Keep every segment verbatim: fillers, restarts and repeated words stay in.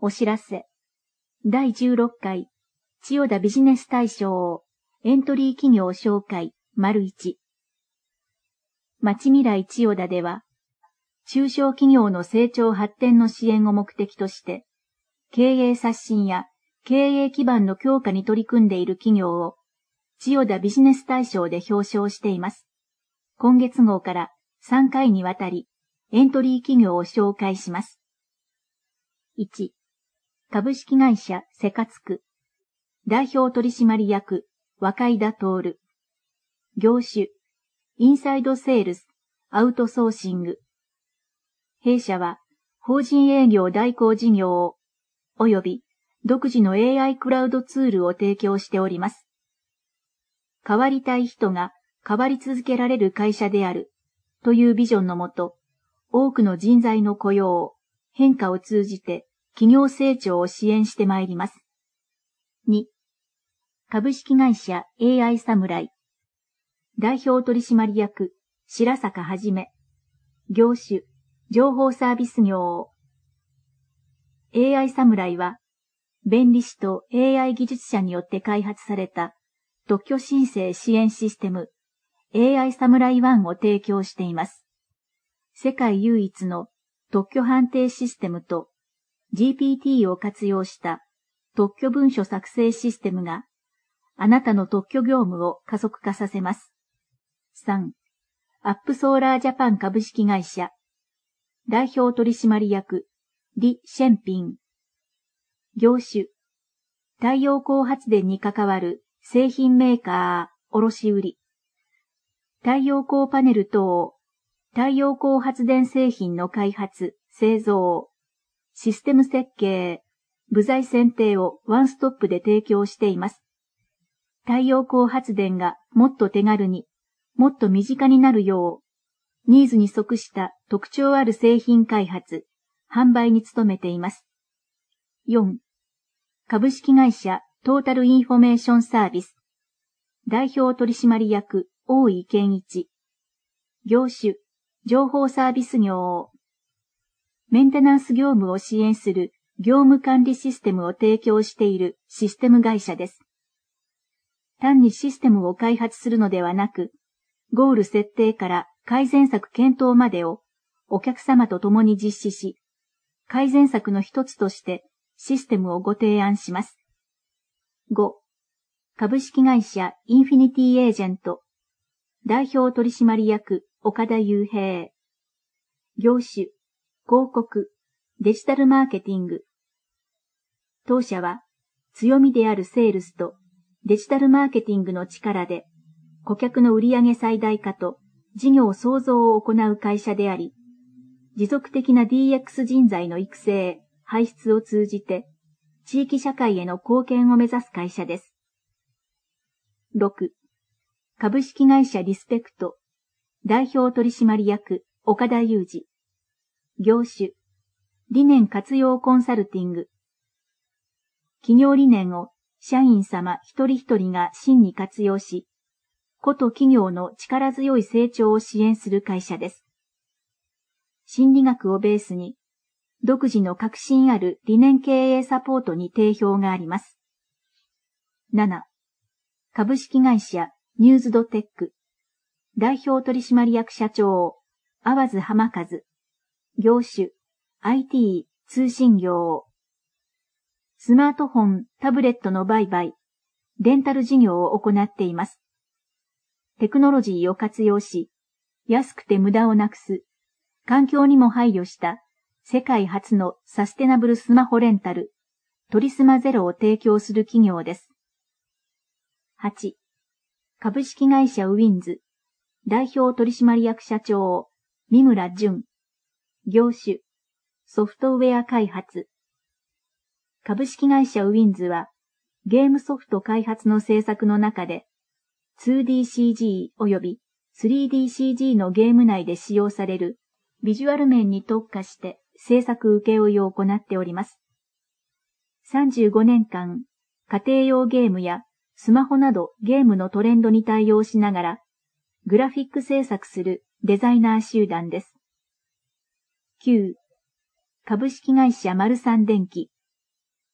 お知らせ。だいじゅうろっかい、千代田ビジネス大賞エントリー企業紹介丸いち。町未来千代田では、中小企業の成長発展の支援を目的として、経営刷新や経営基盤の強化に取り組んでいる企業を、千代田ビジネス大賞で表彰しています。今月号からさんかいにわたり、エントリー企業を紹介します。いち、株式会社せかつく。代表取締役、若井田徹。業種、インサイドセールス、アウトソーシング。弊社は、法人営業代行事業を、及び独自の エーアイ クラウドツールを提供しております。変わりたい人が変わり続けられる会社である、というビジョンのもと、多くの人材の雇用、変化を通じて企業成長を支援してまいります。に、株式会社 エーアイ サムライ。代表取締役、白坂はじめ。業種、情報サービス業。エーアイ サムライは、弁理士と エーアイ 技術者によって開発された特許申請支援システム エーアイ サムライワンを提供しています。世界唯一の特許判定システムと ジーピーティー を活用した特許文書作成システムがあなたの特許業務を加速化させます。さん. アップソーラージャパン株式会社代表取締役李シェンピン。業種、太陽光発電に関わる製品メーカー卸売。太陽光パネル等、太陽光発電製品の開発、製造、システム設計、部材選定をワンストップで提供しています。太陽光発電がもっと手軽に、もっと身近になるよう、ニーズに即した特徴ある製品開発、販売に努めています。よん. 株式会社トータルインフォメーションサービス。代表取締役大井健一。業種、情報サービス業。メンテナンス業務を支援する業務管理システムを提供しているシステム会社です。単にシステムを開発するのではなく、ゴール設定から改善策検討までをお客様と共に実施し、改善策の一つとしてシステムをご提案します。ご. 株式会社インフィニティエージェント。代表取締役岡田雄平。業種、広告、デジタルマーケティング。当社は強みであるセールスとデジタルマーケティングの力で顧客の売上最大化と事業創造を行う会社であり、持続的な ディーエックス 人材の育成、輩出を通じて地域社会への貢献を目指す会社です。ろく. 株式会社リスペクト。代表取締役岡田裕二。業種、理念活用コンサルティング。企業理念を社員様一人一人が真に活用し、個と企業の力強い成長を支援する会社です。心理学をベースに、独自の革新ある理念経営サポートに定評があります。なな. 株式会社ニューズドテック。代表取締役社長、淡津浜和。業種、アイティー 通信業。スマートフォン、タブレットの売買、レンタル事業を行っています。テクノロジーを活用し、安くて無駄をなくす、環境にも配慮した世界初のサステナブルスマホレンタル、トリスマゼロを提供する企業です。はち. 株式会社ウィンズ。代表取締役社長、三村淳。業種、ソフトウェア開発。株式会社ウィンズは、ゲームソフト開発の制作の中で、ツーディーシージー 及び スリーディーシージー のゲーム内で使用されるビジュアル面に特化して制作請負を行っております。さんじゅうごねんかん、家庭用ゲームやスマホなどゲームのトレンドに対応しながら、グラフィック制作するデザイナー集団です。きゅう. 株式会社マルサン電機。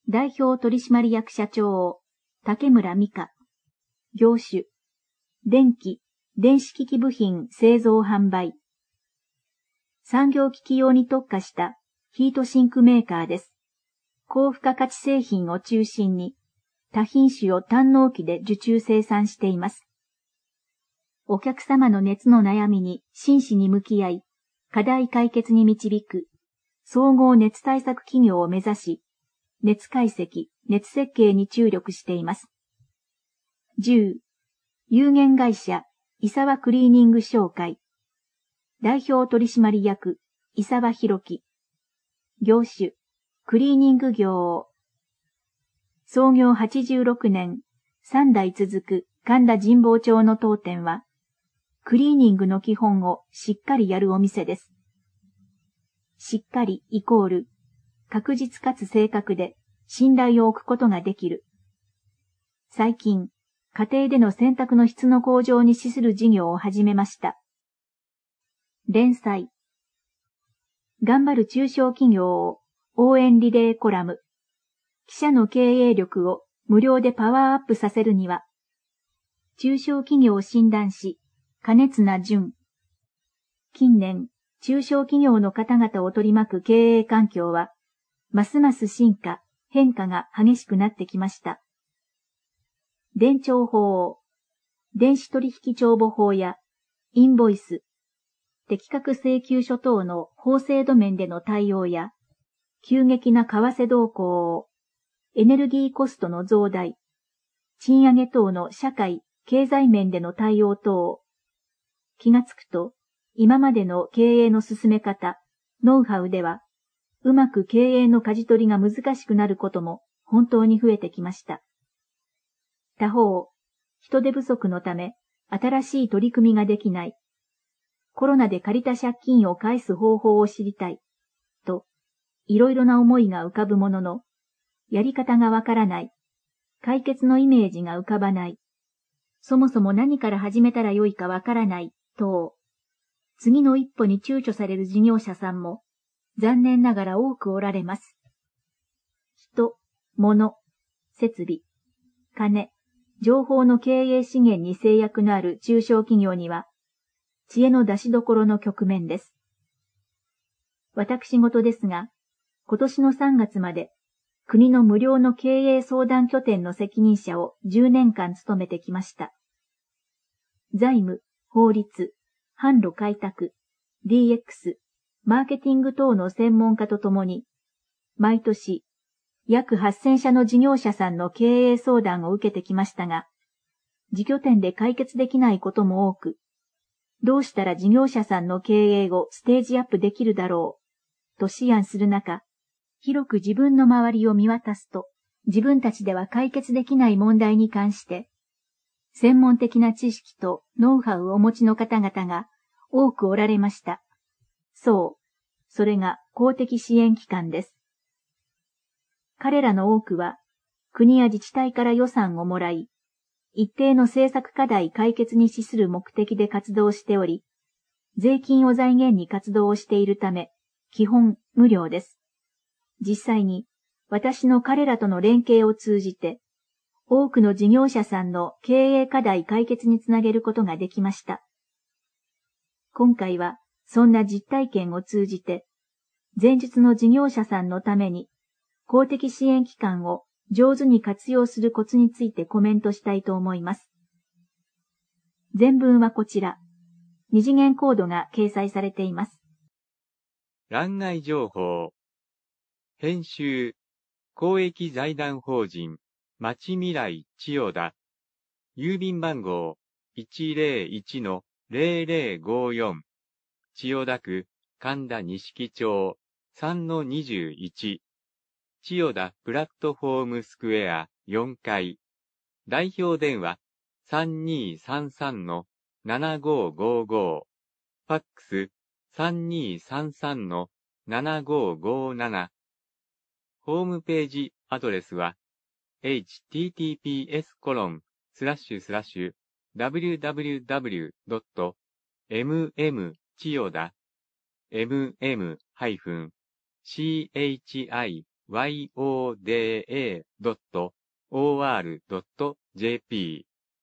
代表取締役社長、竹村美香。業種、電気、電子機器部品製造販売。産業機器用に特化したヒートシンクメーカーです。高付加価値製品を中心に多品種を単納期で受注生産しています。お客様の熱の悩みに真摯に向き合い、課題解決に導く総合熱対策企業を目指し、熱解析、熱設計に注力しています。じゅう、有限会社、伊沢クリーニング商会。代表取締役、伊沢博樹。業種、クリーニング業。創業はちじゅうろくねん、さん代続く神田神保町の当店は、クリーニングの基本をしっかりやるお店です。しっかりイコール、確実かつ正確で信頼を置くことができる。最近、家庭での洗濯の質の向上に資する事業を始めました。連載。頑張る中小企業を応援リレーコラム。記者の経営力を無料でパワーアップさせるには、中小企業診断士、金綱淳。近年、中小企業の方々を取り巻く経営環境は、ますます進化、変化が激しくなってきました。伝帳法、電子取引帳簿法や、インボイス、適格請求書等の法制度面での対応や、急激な為替動向、エネルギーコストの増大、賃上げ等の社会、経済面での対応等、気がつくと、今までの経営の進め方、ノウハウでは、うまく経営の舵取りが難しくなることも本当に増えてきました。他方、人手不足のため、新しい取り組みができない。コロナで借りた借金を返す方法を知りたい。と、いろいろな思いが浮かぶものの、やり方がわからない。解決のイメージが浮かばない。そもそも何から始めたらよいかわからない。と、次の一歩に躊躇される事業者さんも、残念ながら多くおられます。人、物、設備、金、情報の経営資源に制約のある中小企業には、知恵の出しどころの局面です。私事ですが、今年のさんがつまで、国の無料の経営相談拠点の責任者をじゅうねんかん務めてきました。財務、法律、販路開拓、ディーエックス、マーケティング等の専門家とともに、毎年、約はっせんしゃの事業者さんの経営相談を受けてきましたが、自拠点で解決できないことも多く、どうしたら事業者さんの経営をステージアップできるだろう、と思案する中、広く自分の周りを見渡すと、自分たちでは解決できない問題に関して、専門的な知識とノウハウをお持ちの方々が多くおられました。そう、それが公的支援機関です。彼らの多くは、国や自治体から予算をもらい、一定の政策課題解決に資する目的で活動しており、税金を財源に活動をしているため、基本無料です。実際に、私の彼らとの連携を通じて、多くの事業者さんの経営課題解決につなげることができました。今回は、そんな実体験を通じて、前述の事業者さんのために、公的支援機関を上手に活用するコツについてコメントしたいと思います。全文はこちら。二次元コードが掲載されています。 欄外情報。編集。公益財団法人、まちみらい千代田。郵便番号 いちぜろいちのぜろぜろごよん。千代田区神田錦町 さんのにじゅういち。千代田プラットフォームスクエアよんかい。代表電話 さんにーさんさんのななごーごーごー。ファックス さんにーさんさんのななごーごーなな。ホームページアドレスは エイチティーティーピーエスコロンスラッシュスラッシュダブリューダブリューダブリュードットエムエム 千代田 エムエム ハイフン シーエイチアイヨダ ドットオーアールドットジェーピー